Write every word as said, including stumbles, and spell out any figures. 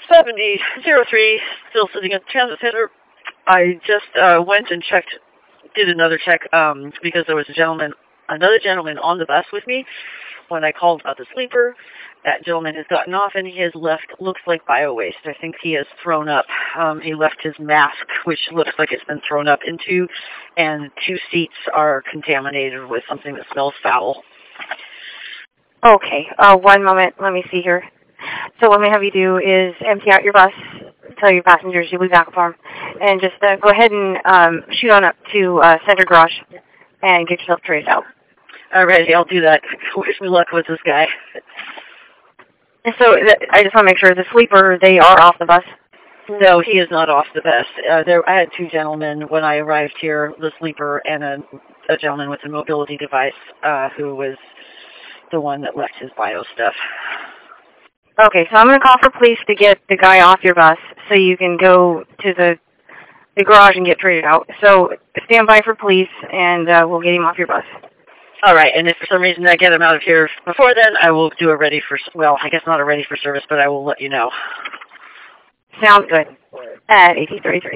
seventy oh three, still sitting at the transit center. I just uh, went and checked, did another check, um, because there was a gentleman, another gentleman on the bus with me when I called about the sleeper. That gentleman has gotten off and he has left, looks like bio-waste. I think he has thrown up. Um, he left his mask, which looks like it's been thrown up into, and two seats are contaminated with something that smells foul. Okay, uh, one moment. Let me see here. So what I'm going to have you do is empty out your bus, tell your passengers you'll be back for them, and just uh, go ahead and um, shoot on up to uh, Center Garage and get yourself traced out. All righty, I'll do that. Wish me luck with this guy. And so th I just want to make sure the sleeper, they are off the bus. No, he is not off the bus. Uh, there, I had two gentlemen when I arrived here, the sleeper and a, a gentleman with a mobility device uh, who was the one that left his bio stuff. Okay, so I'm going to call for police to get the guy off your bus so you can go to the, the garage and get traded out. So stand by for police, and uh, we'll get him off your bus. All right, and if for some reason I get him out of here before then, I will do a ready for, well, I guess not a ready for service, but I will let you know. Sounds good. At eighteen thirty-three.